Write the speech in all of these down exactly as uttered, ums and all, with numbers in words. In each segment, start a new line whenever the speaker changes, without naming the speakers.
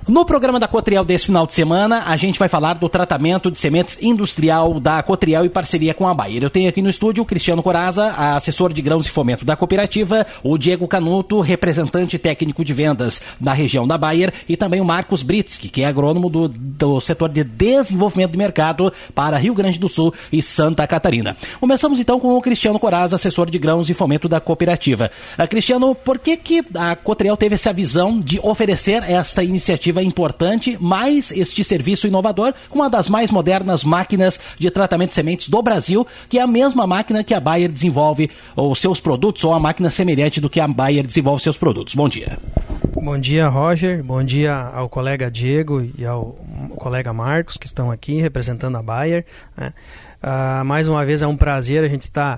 No programa da Cotriel desse final de semana, a gente vai falar do tratamento de sementes industrial da Cotriel em parceria com a Bayer. Eu tenho aqui no estúdio o Cristiano Corazza, assessor de grãos e fomento da cooperativa, o Diego Canuto, representante técnico de vendas da região da Bayer, e também o Marcos Britsky, que é agrônomo do, do setor de desenvolvimento de mercado para Rio Grande do Sul e Santa Catarina. Começamos então com o Cristiano Corazza, assessor de grãos e fomento da cooperativa. Uh, Cristiano, por que, que a Cotriel teve essa visão de oferecer esta iniciativa importante, mais este serviço inovador, com uma das mais modernas máquinas de tratamento de sementes do Brasil, que é a mesma máquina que a Bayer desenvolve os seus produtos, ou a máquina semelhante do que a Bayer desenvolve seus produtos? Bom dia.
Bom dia, Roger. Bom dia ao colega Diego e ao colega Marcos, que estão aqui representando a Bayer. Uh, mais uma vez é um prazer a gente estar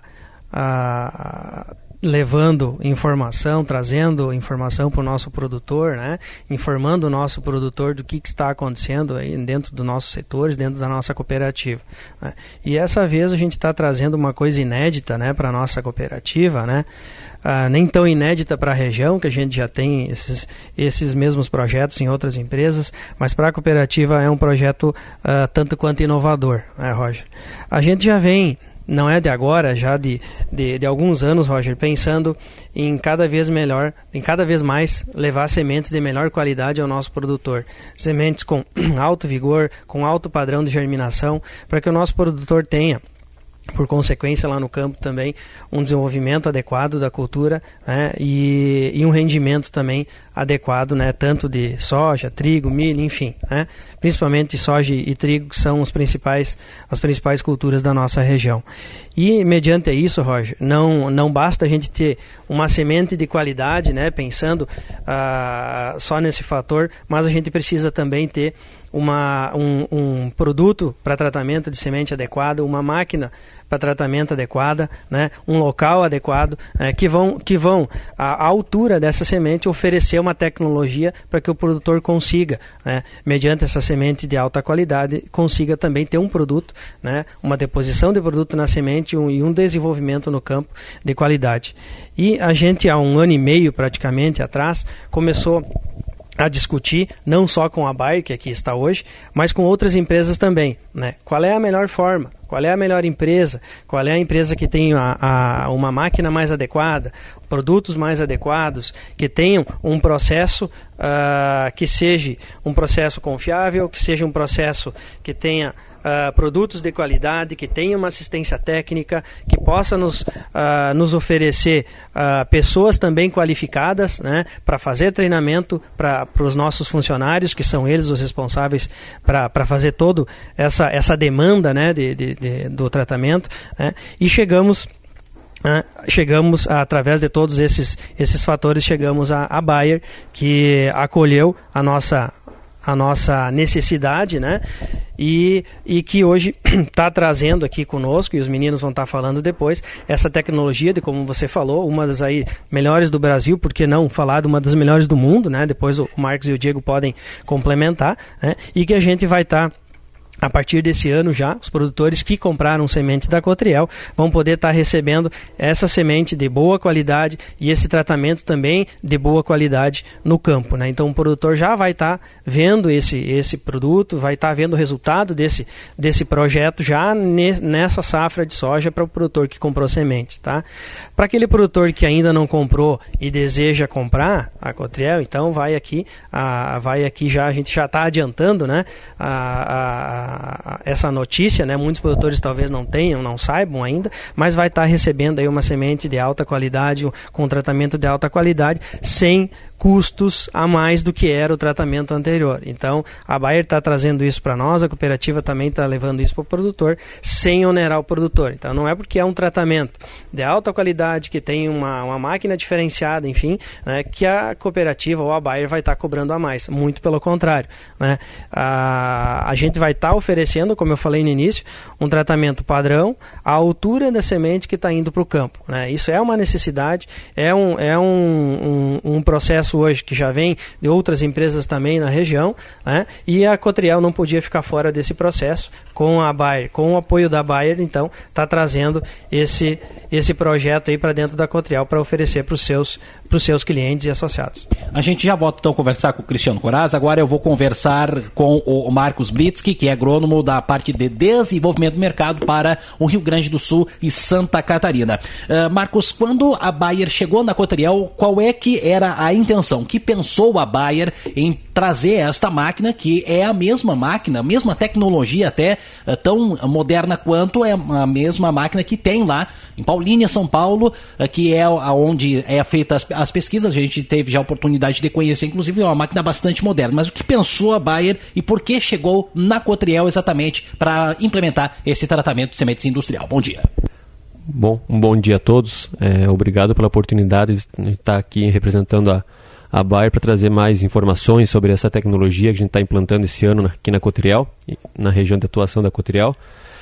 tá, uh, levando informação, trazendo informação para o nosso produtor, né? Informando o nosso produtor do que, que está acontecendo aí dentro dos nossos setores, dentro da nossa cooperativa, né? E essa vez a gente está trazendo uma coisa inédita, né, para a nossa cooperativa, né? Ah, nem tão inédita para a região, que a gente já tem esses, esses mesmos projetos em outras empresas, mas para a cooperativa é um projeto ah, tanto quanto inovador, né, Roger? A gente já vem, não é de agora, já de, de, de alguns anos, Roger, pensando em cada vez melhor, em cada vez mais levar sementes de melhor qualidade ao nosso produtor. Sementes com alto vigor, com alto padrão de germinação, para que o nosso produtor tenha, por consequência, lá no campo também, um desenvolvimento adequado da cultura, né, e, e um rendimento também adequado, né, tanto de soja, trigo, milho, enfim, né, principalmente soja e trigo, que são os principais, as principais culturas da nossa região. E, mediante isso, Roger, não, não basta a gente ter uma semente de qualidade, né, pensando ah, só nesse fator, mas a gente precisa também ter Uma, um, um produto para tratamento de semente adequado, uma máquina para tratamento adequada, né, um local adequado, né, que vão, que vão à, à altura dessa semente, oferecer uma tecnologia para que o produtor consiga, né, mediante essa semente de alta qualidade, consiga também ter um produto, né, uma deposição de produto na semente um, e um desenvolvimento no campo de qualidade. E a gente, há um ano e meio praticamente atrás, começou a discutir, não só com a Bayer, que aqui está hoje, mas com outras empresas também, né? Qual é a melhor forma? Qual é a melhor empresa? Qual é a empresa que tem a, a, uma máquina mais adequada, produtos mais adequados, que tenham um processo uh, que seja um processo confiável, que seja um processo que tenha Uh, produtos de qualidade, que tenha uma assistência técnica, que possa nos, uh, nos oferecer uh, pessoas também qualificadas, né, para fazer treinamento para os nossos funcionários, que são eles os responsáveis para fazer toda essa, essa demanda, né, de, de, de, do tratamento, né, e chegamos... Uh, chegamos, através de todos esses, esses fatores, chegamos à, à Bayer, que acolheu a nossa... a nossa necessidade, né, e, e que hoje está trazendo aqui conosco, e os meninos vão estar tá falando depois, essa tecnologia de, como você falou, uma das aí melhores do Brasil, por que não falar de uma das melhores do mundo, né, depois o Marcos e o Diego podem complementar, né, e que a gente vai estar tá, a partir desse ano já, os produtores que compraram semente da Cotriel vão poder estar tá recebendo essa semente de boa qualidade e esse tratamento também de boa qualidade no campo, né? Então o produtor já vai estar tá vendo esse, esse produto, vai estar tá vendo o resultado desse, desse projeto já ne, nessa safra de soja para o produtor que comprou semente, tá? Para aquele produtor que ainda não comprou e deseja comprar a Cotriel, então vai aqui, a, vai aqui já, a gente já está adiantando, né, a, a essa notícia, né? Muitos produtores talvez não tenham, não saibam ainda, mas vai estar recebendo aí uma semente de alta qualidade, com tratamento de alta qualidade, sem custos a mais do que era o tratamento anterior. Então, a Bayer está trazendo isso para nós, a cooperativa também está levando isso para o produtor, sem onerar o produtor. Então, não é porque é um tratamento de alta qualidade, que tem uma, uma máquina diferenciada, enfim, né, que a cooperativa ou a Bayer vai estar tá cobrando a mais. Muito pelo contrário, né? A, a gente vai estar tá oferecendo, como eu falei no início, um tratamento padrão à altura da semente que está indo para o campo, né? Isso é uma necessidade, é um, é um, um, um processo hoje que já vem de outras empresas também na região, né? E a Cotriel não podia ficar fora desse processo. Com a Bayer, com o apoio da Bayer, então está trazendo esse, esse projeto aí para dentro da Cotriel para oferecer para os seus para os seus clientes e associados.
A gente já volta então a conversar com o Cristiano Corazza. Agora eu vou conversar com o Marcos Blitzky, que é agrônomo da parte de desenvolvimento do mercado para o Rio Grande do Sul e Santa Catarina. Uh, Marcos, quando a Bayer chegou na Cotriel, qual é que era a intenção? Que pensou a Bayer em trazer esta máquina, que é a mesma máquina, a mesma tecnologia até, uh, tão moderna quanto é a mesma máquina que tem lá em Paulínia, São Paulo, uh, que é onde é feita as, as pesquisas. A gente teve já a oportunidade de conhecer, inclusive é uma máquina bastante moderna. Mas o que pensou a Bayer e por que chegou na Cotriel exatamente para implementar esse tratamento de sementes industrial? Bom dia.
Bom, um bom dia a todos. É, obrigado pela oportunidade de estar aqui representando a, a Bayer para trazer mais informações sobre essa tecnologia que a gente está implantando esse ano aqui na Cotriel, na região de atuação da Cotriel.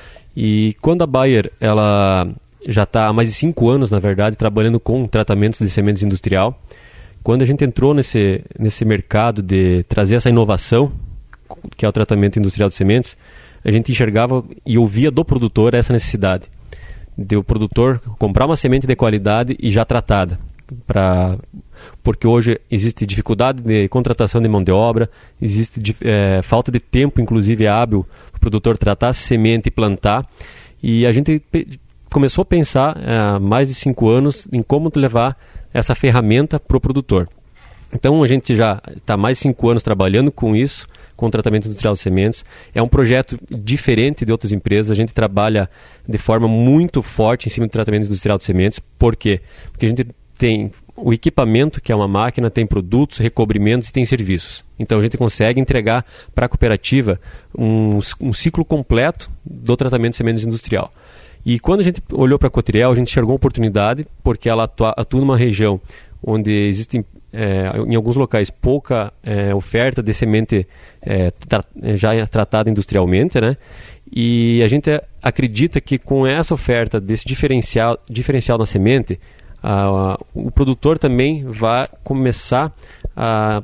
E quando a Bayer, ela já está há mais de cinco anos, na verdade, trabalhando com tratamentos de sementes industrial. Quando a gente entrou nesse, nesse mercado de trazer essa inovação, que é o tratamento industrial de sementes, a gente enxergava e ouvia do produtor essa necessidade de o produtor comprar uma semente de qualidade e já tratada, pra, porque hoje existe dificuldade de contratação de mão de obra, existe é, falta de tempo, inclusive hábil, para o produtor tratar a semente e plantar, e a gente começou a pensar há mais de cinco anos em como levar essa ferramenta para o produtor. Então a gente já está há mais de cinco anos trabalhando com isso, com o tratamento industrial de sementes. É um projeto diferente de outras empresas. A gente trabalha de forma muito forte em cima do tratamento industrial de sementes. Por quê? Porque a gente tem o equipamento, que é uma máquina, tem produtos, recobrimentos e tem serviços. Então a gente consegue entregar para a cooperativa um, um ciclo completo do tratamento de sementes industrial. E quando a gente olhou para a Cotriel, a gente enxergou uma oportunidade, porque ela atua, atua numa região onde existem, é, em alguns locais, pouca é, oferta de semente é, tra- já tratada industrialmente, né? E a gente acredita que com essa oferta desse diferencial, diferencial na semente, a, a, o produtor também vai começar a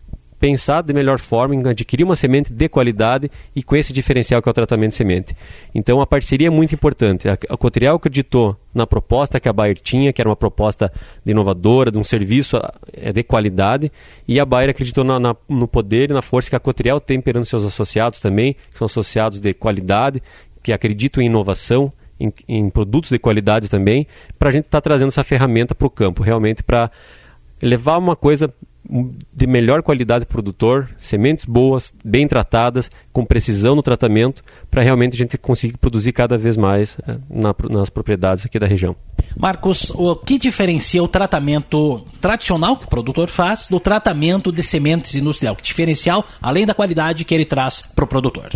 pensar de melhor forma em adquirir uma semente de qualidade e com esse diferencial que é o tratamento de semente. Então a parceria é muito importante. A, a Cotriel acreditou na proposta que a Bayer tinha, que era uma proposta de inovadora, de um serviço é, de qualidade, e a Bayer acreditou na, na, no poder e na força que a Cotriel tem perante seus associados também, que são associados de qualidade, que acreditam em inovação, em, em produtos de qualidade também, para a gente estar tá trazendo essa ferramenta para o campo, realmente para levar uma coisa de melhor qualidade para o produtor, sementes boas, bem tratadas, com precisão no tratamento, para realmente a gente conseguir produzir cada vez mais é, na, nas propriedades aqui da região.
Marcos, o que diferencia o tratamento tradicional que o produtor faz do tratamento de sementes industrial? Que diferencial, além da qualidade que ele traz para o produtor?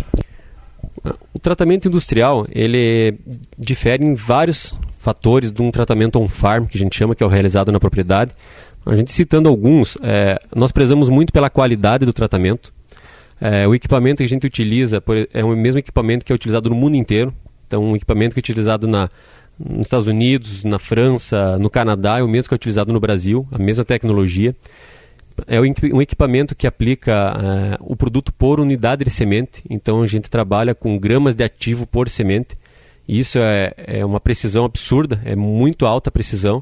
O tratamento industrial, ele difere em vários fatores de um tratamento on-farm, que a gente chama, que é o realizado na propriedade. A gente citando alguns, é, nós prezamos muito pela qualidade do tratamento. É, o equipamento que a gente utiliza por, é o mesmo equipamento que é utilizado no mundo inteiro. Então, um equipamento que é utilizado na, nos Estados Unidos, na França, no Canadá, é o mesmo que é utilizado no Brasil, a mesma tecnologia. É um equipamento que aplica é, o produto por unidade de semente. Então, a gente trabalha com gramas de ativo por semente. E isso é, é uma precisão absurda, é muito alta a precisão.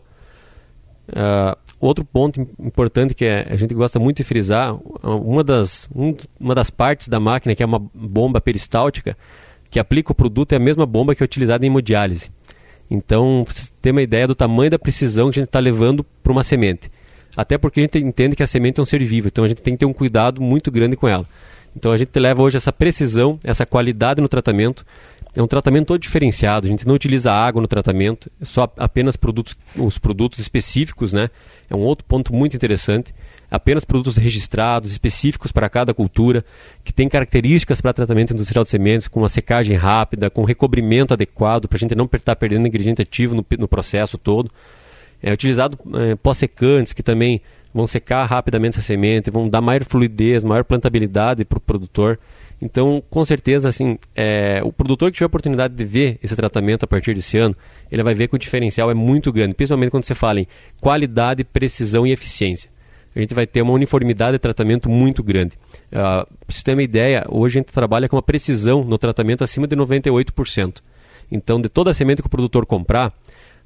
Uh, outro ponto importante que é, a gente gosta muito de frisar, uma das, um, uma das partes da máquina, que é uma bomba peristáltica, que aplica o produto, é a mesma bomba que é utilizada em hemodiálise. Então, você tem uma ideia do tamanho da precisão que a gente está levando para uma semente. Até porque a gente entende que a semente é um ser vivo, então a gente tem que ter um cuidado muito grande com ela. Então a gente leva hoje essa precisão, essa qualidade no tratamento. É um tratamento todo diferenciado, a gente não utiliza água no tratamento, é só apenas produtos, os produtos específicos, né? É um outro ponto muito interessante. Apenas produtos registrados, específicos para cada cultura, que tem características para tratamento industrial de sementes, com uma secagem rápida, com recobrimento adequado, para a gente não estar perdendo ingrediente ativo no, no processo todo. É utilizado é, pós-secantes, que também vão secar rapidamente essa semente, vão dar maior fluidez, maior plantabilidade para o produtor. Então, com certeza, assim, é, o produtor que tiver a oportunidade de ver esse tratamento a partir desse ano, ele vai ver que o diferencial é muito grande, principalmente quando você fala em qualidade, precisão e eficiência. A gente vai ter uma uniformidade de tratamento muito grande. Uh, para você ter uma ideia, hoje a gente trabalha com uma precisão no tratamento acima de noventa e oito por cento. Então, de toda a semente que o produtor comprar,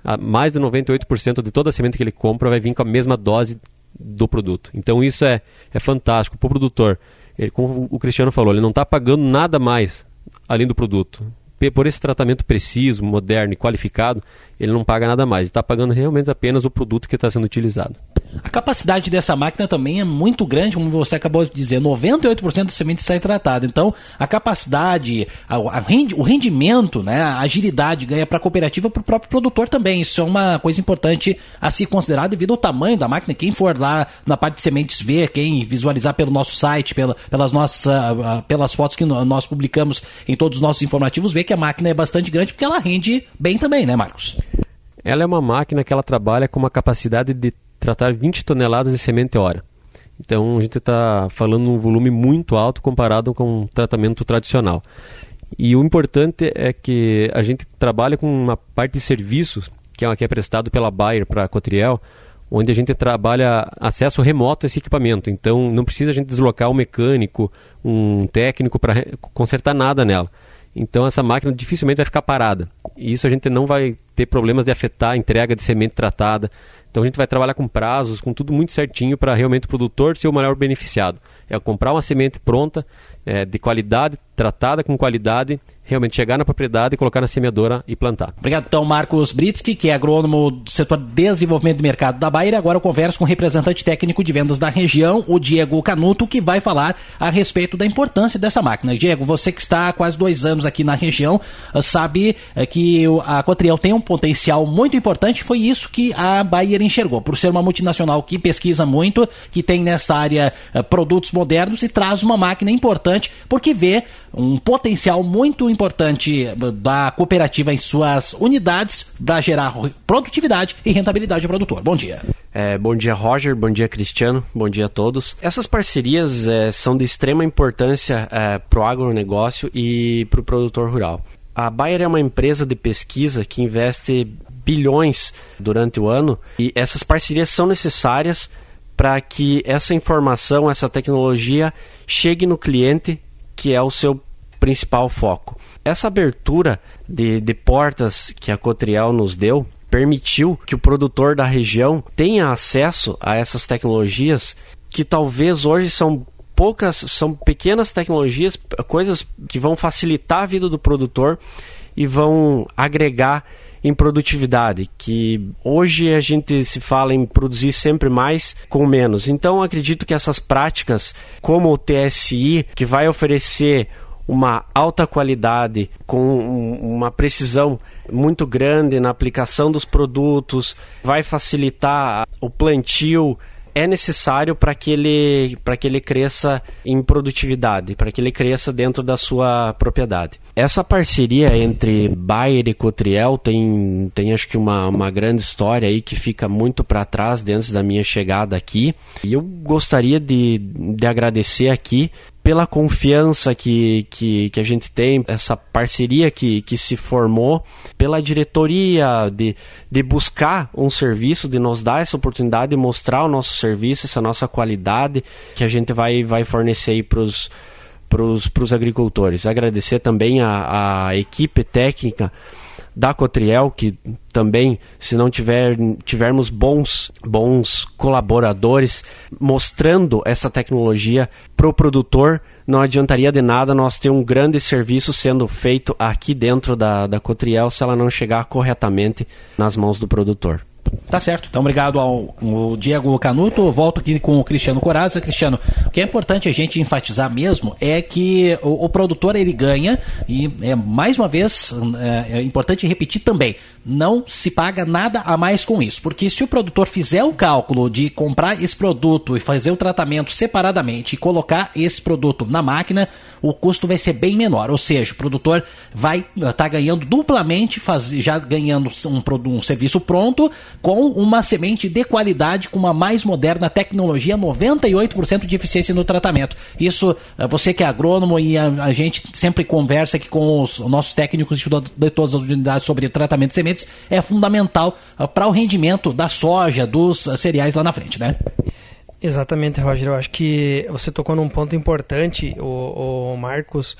a mais de noventa e oito por cento de toda a semente que ele compra vai vir com a mesma dose do produto. Então isso é, é fantástico para o produtor. Ele, como o Cristiano falou, ele não está pagando nada mais além do produto. Por esse tratamento preciso, moderno e qualificado, ele não paga nada mais. Ele está pagando realmente apenas o produto que está sendo utilizado.
A capacidade dessa máquina também é muito grande, como você acabou de dizer, noventa e oito por cento da semente sai tratada. Então, a capacidade, a, a rendi, o rendimento, né, a agilidade ganha para a cooperativa, para o próprio produtor também. Isso é uma coisa importante a se considerar devido ao tamanho da máquina. Quem for lá na parte de sementes ver, quem visualizar pelo nosso site, pela, pelas, nossas, uh, pelas fotos que nós publicamos em todos os nossos informativos, vê que a máquina é bastante grande porque ela rende bem também, né, Marcos?
Ela é uma máquina que ela trabalha com uma capacidade de tratar vinte toneladas de semente hora. Então a gente está falando um volume muito alto comparado com um tratamento tradicional. E o importante é que a gente trabalha com uma parte de serviços que é, que é prestado pela Bayer para a Cotriel, onde a gente trabalha acesso remoto a esse equipamento. Então não precisa a gente deslocar um mecânico, um técnico para consertar nada nela. Então essa máquina dificilmente vai ficar parada. E isso a gente não vai ter problemas de afetar a entrega de semente tratada. Então a gente vai trabalhar com prazos, com tudo muito certinho para realmente o produtor ser o maior beneficiado. É comprar uma semente pronta, é, de qualidade, tratada com qualidade, realmente chegar na propriedade e colocar na semeadora e plantar.
Obrigado, então, Marcos Britsky, que é agrônomo do setor de desenvolvimento de mercado da Bayer. Agora eu converso com o representante técnico de vendas da região, o Diego Canuto, que vai falar a respeito da importância dessa máquina. Diego, você que está há quase dois anos aqui na região, sabe que a Cotriel tem um potencial muito importante. Foi isso que a Bayer enxergou, por ser uma multinacional que pesquisa muito, que tem nessa área produtos modernos e traz uma máquina importante, porque vê um potencial muito importante da cooperativa em suas unidades para gerar produtividade e rentabilidade ao produtor. Bom dia.
É, bom dia, Roger. Bom dia, Cristiano. Bom dia a todos. Essas parcerias é, são de extrema importância é, para o agronegócio e para o produtor rural. A Bayer é uma empresa de pesquisa que investe bilhões durante o ano e essas parcerias são necessárias para que essa informação, essa tecnologia chegue no cliente, que é o seu principal foco. Essa abertura de, de portas que a Cotriel nos deu permitiu que o produtor da região tenha acesso a essas tecnologias que talvez hoje são poucas, são pequenas tecnologias, coisas que vão facilitar a vida do produtor e vão agregar em produtividade, que hoje a gente se fala em produzir sempre mais com menos. Então acredito que essas práticas, como o T S I, que vai oferecer uma alta qualidade com uma precisão muito grande na aplicação dos produtos, vai facilitar o plantio, é necessário para que ele, para que ele cresça em produtividade, para que ele cresça dentro da sua propriedade. Essa parceria entre Bayer e Cotriel tem, tem acho que uma, uma grande história aí que fica muito para trás desde da minha chegada aqui. E eu gostaria de, de agradecer aqui pela confiança que, que, que a gente tem, essa parceria que, que se formou, pela diretoria de, de buscar um serviço, de nos dar essa oportunidade de mostrar o nosso serviço, essa nossa qualidade que a gente vai, vai fornecer para os para os agricultores. Agradecer também a, a equipe técnica da Cotriel, que também, se não tiver, tivermos bons, bons colaboradores mostrando essa tecnologia para o produtor, não adiantaria de nada nós ter um grande serviço sendo feito aqui dentro da, da Cotriel se ela não chegar corretamente nas mãos do produtor.
Tá certo, então obrigado ao, ao Diego Canuto. Volto aqui com o Cristiano Corazza. Cristiano, o que é importante a gente enfatizar mesmo é que o, o produtor ele ganha e é, mais uma vez é, é importante repetir também, não se paga nada a mais com isso, porque se o produtor fizer o cálculo de comprar esse produto e fazer o tratamento separadamente e colocar esse produto na máquina, o custo vai ser bem menor, ou seja, o produtor vai estar tá ganhando duplamente, faz, já ganhando um, um serviço pronto, com uma semente de qualidade, com uma mais moderna tecnologia, noventa e oito por cento de eficiência no tratamento. Isso, você que é agrônomo e a, a gente sempre conversa aqui com os nossos técnicos de todas as unidades sobre o tratamento de sementes, é fundamental para o rendimento da soja, dos cereais lá na frente, né?
Exatamente, Roger. Eu acho que você tocou num ponto importante, o, o Marcos.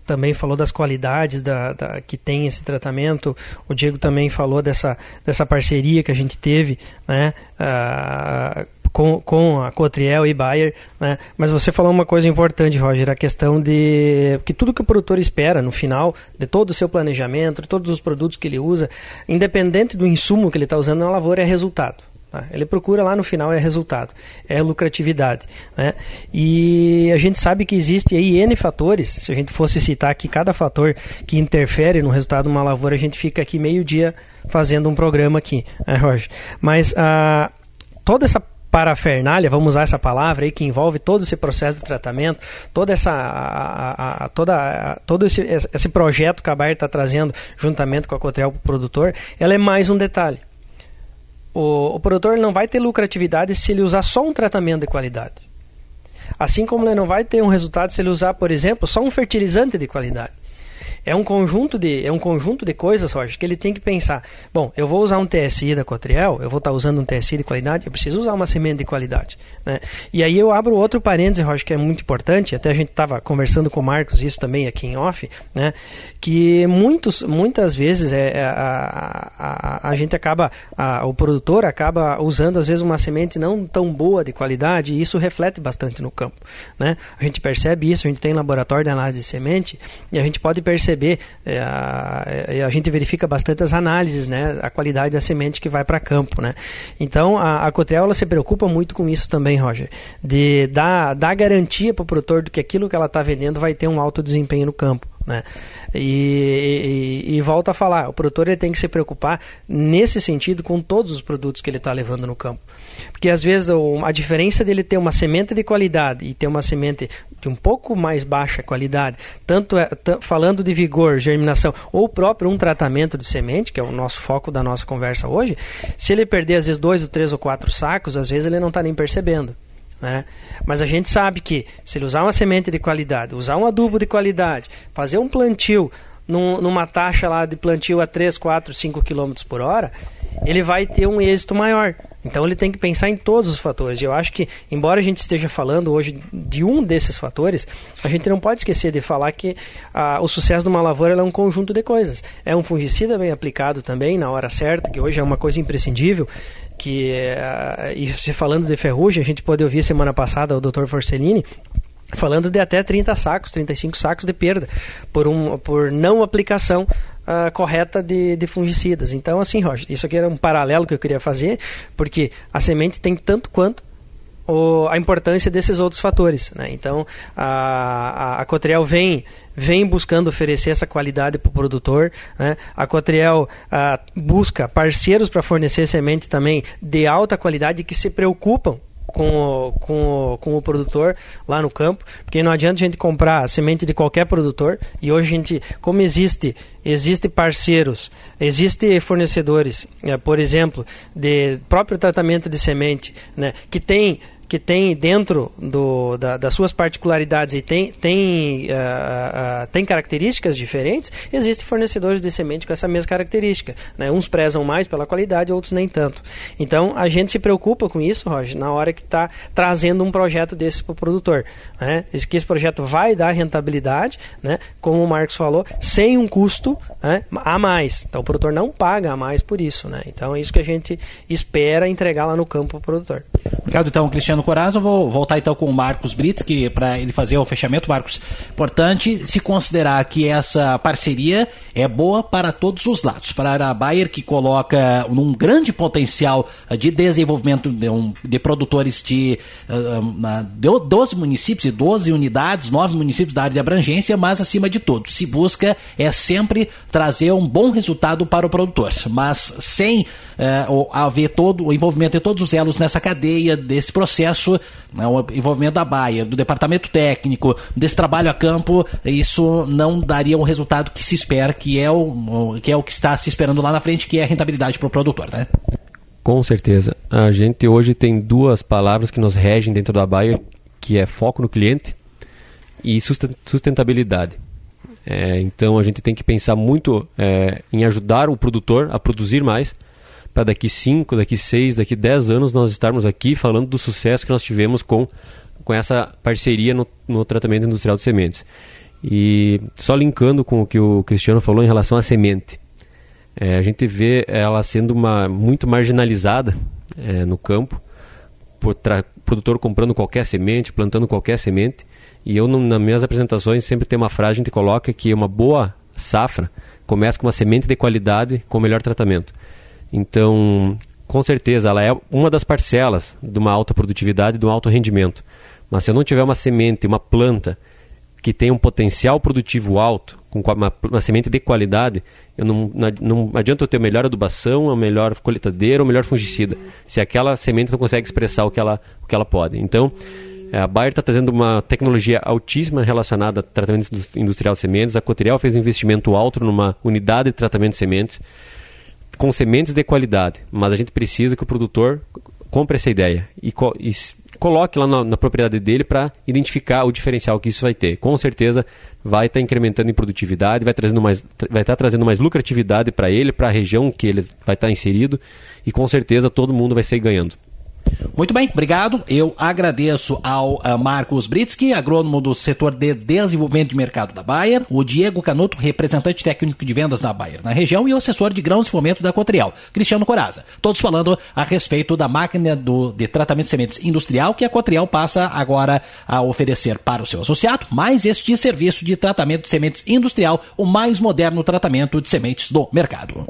também falou das qualidades da, da, que tem esse tratamento. O Diego também falou dessa, dessa parceria que a gente teve, né, uh, com, com a Cotriel e Bayer, né? Mas você falou uma coisa importante, Roger, a questão de que tudo que o produtor espera no final de todo o seu planejamento, de todos os produtos que ele usa, independente do insumo que ele está usando na lavoura, é resultado. Ele procura lá no final é resultado, é lucratividade, né? E a gente sabe que existe aí N fatores. Se a gente fosse citar aqui cada fator que interfere no resultado de uma lavoura, a gente fica aqui meio dia fazendo um programa aqui, né, Roger? Mas ah, toda essa parafernália, vamos usar essa palavra aí, que envolve todo esse processo de tratamento, toda essa, a, a, a, toda, a, todo esse, esse projeto que a Bayer está trazendo juntamente com a Cotriel para o produtor, ela é mais um detalhe. O, o produtor não vai ter lucratividade se ele usar só um tratamento de qualidade. Assim como ele não vai ter um resultado se ele usar, por exemplo, só um fertilizante de qualidade. É um conjunto de, é um conjunto de coisas, Roger, que ele tem que pensar. Bom, eu vou usar um T S I da Cotriel, eu vou estar usando um T S I de qualidade, eu preciso usar uma semente de qualidade, né? E aí eu abro outro parêntese, Roger, que é muito importante, até a gente estava conversando com o Marcos isso também aqui em off, né? Que muitos, muitas vezes é, a, a, a, a gente acaba, a, o produtor acaba usando às vezes uma semente não tão boa de qualidade, e isso reflete bastante no campo, né? A gente percebe isso, a gente tem laboratório de análise de semente, e a gente pode perceber É, a, a gente verifica bastante as análises, né, a qualidade da semente que vai para campo, né? Então a, a Cotriel ela se preocupa muito com isso também, Roger, de dar, dar garantia para o produtor de que aquilo que ela está vendendo vai ter um alto desempenho no campo, né? E, e, e volta a falar, o produtor ele tem que se preocupar nesse sentido com todos os produtos que ele está levando no campo, porque às vezes a diferença dele ter uma semente de qualidade e ter uma semente de um pouco mais baixa qualidade, tanto é, t- falando de vigor, germinação ou próprio um tratamento de semente, que é o nosso foco da nossa conversa hoje, se ele perder às vezes dois ou três ou quatro sacos, às vezes ele não está nem percebendo, né? Mas a gente sabe que se ele usar uma semente de qualidade, usar um adubo de qualidade, fazer um plantio num, numa taxa lá de plantio a três, quatro, cinco quilômetros por hora, ele vai ter um êxito maior. Então ele tem que pensar em todos os fatores. Eu acho que, embora a gente esteja falando hoje de um desses fatores, a gente não pode esquecer de falar que ah, o sucesso de uma lavoura é um conjunto de coisas. É um fungicida bem aplicado também na hora certa, que hoje é uma coisa imprescindível, que, uh, e falando de ferrugem, a gente pôde ouvir semana passada o doutor Forcellini falando de até trinta sacos, trinta e cinco sacos de perda por, um, por não aplicação uh, correta de, de fungicidas. Então, assim, Roger, isso aqui era um paralelo que eu queria fazer, porque a semente tem tanto quanto o, a importância desses outros fatores, né? Então, a, a, a Cotriel vem, vem buscando oferecer essa qualidade para o produtor, né? A Cotriel a, busca parceiros para fornecer semente também de alta qualidade que se preocupam com o, com, o, com o produtor lá no campo, porque não adianta a gente comprar semente de qualquer produtor, e hoje a gente, como existe, existe parceiros, existe fornecedores, né, por exemplo, de próprio tratamento de semente, né, que tem que tem dentro do, da, das suas particularidades e tem, tem, uh, uh, tem características diferentes, existem fornecedores de semente com essa mesma característica, né? Uns prezam mais pela qualidade, outros nem tanto. Então, a gente se preocupa com isso, Roger, na hora que está trazendo um projeto desse para o produtor, né? Esse, que esse projeto vai dar rentabilidade, né? Como o Marcos falou, sem um custo, né, a mais. Então, o produtor não paga a mais por isso, né? Então, é isso que a gente espera entregar lá no campo para o produtor.
Obrigado, então, Cristiano Corazza. Eu vou voltar então com o Marcos Brits, que para ele fazer o fechamento. Marcos, importante se considerar que essa parceria é boa para todos os lados. Para a Bayer, que coloca um grande potencial de desenvolvimento de, um, de produtores de, uh, de doze municípios e doze unidades, nove municípios da área de abrangência, mas acima de tudo, se busca é sempre trazer um bom resultado para o produtor, mas sem uh, haver todo o envolvimento de todos os elos nessa cadeia desse processo, né, o envolvimento da Bayer, do departamento técnico, desse trabalho a campo, isso não daria o resultado que se espera, que é o que, é o que está se esperando lá na frente, que é a rentabilidade para o produtor, né?
Com certeza. A gente hoje tem duas palavras que nos regem dentro da Bayer, que é foco no cliente e sustentabilidade. É, então a gente tem que pensar muito é, em ajudar o produtor a produzir mais, para daqui cinco, daqui seis, daqui dez anos nós estarmos aqui falando do sucesso que nós tivemos com, com essa parceria no, no tratamento industrial de sementes. E só linkando com o que o Cristiano falou em relação à semente. É, a gente vê ela sendo uma, muito marginalizada é, no campo, por tra- produtor comprando qualquer semente, plantando qualquer semente. E eu, nas minhas apresentações, sempre tem uma frase, a gente coloca que uma boa safra começa com uma semente de qualidade com o melhor tratamento. Então, com certeza, ela é uma das parcelas de uma alta produtividade, de um alto rendimento. Mas se eu não tiver uma semente, uma planta que tem um potencial produtivo alto, com uma, uma semente de qualidade, eu não, não, não adianta eu ter a melhor adubação, a melhor colheitadeira, o melhor fungicida, se aquela semente não consegue expressar o que ela, o que ela pode. Então, a Bayer está trazendo uma tecnologia altíssima relacionada a tratamento industrial de sementes. A Cotriel fez um investimento alto numa unidade de tratamento de sementes, com sementes de qualidade, mas a gente precisa que o produtor compre essa ideia e, co- e coloque lá na, na propriedade dele para identificar o diferencial que isso vai ter. Com certeza vai estar tá incrementando em produtividade, vai trazendo mais, vai estar tá trazendo mais lucratividade para ele, para a região que ele vai estar tá inserido, e com certeza todo mundo vai sair ganhando.
Muito bem, obrigado. Eu agradeço ao uh, Marcos Britsky, agrônomo do setor de desenvolvimento de mercado da Bayer, o Diego Canuto, representante técnico de vendas da Bayer na região, e o assessor de grãos e fomento da Cotriel, Cristiano Coraza. Todos falando a respeito da máquina do, de tratamento de sementes industrial que a Cotriel passa agora a oferecer para o seu associado, mais este serviço de tratamento de sementes industrial, o mais moderno tratamento de sementes do mercado.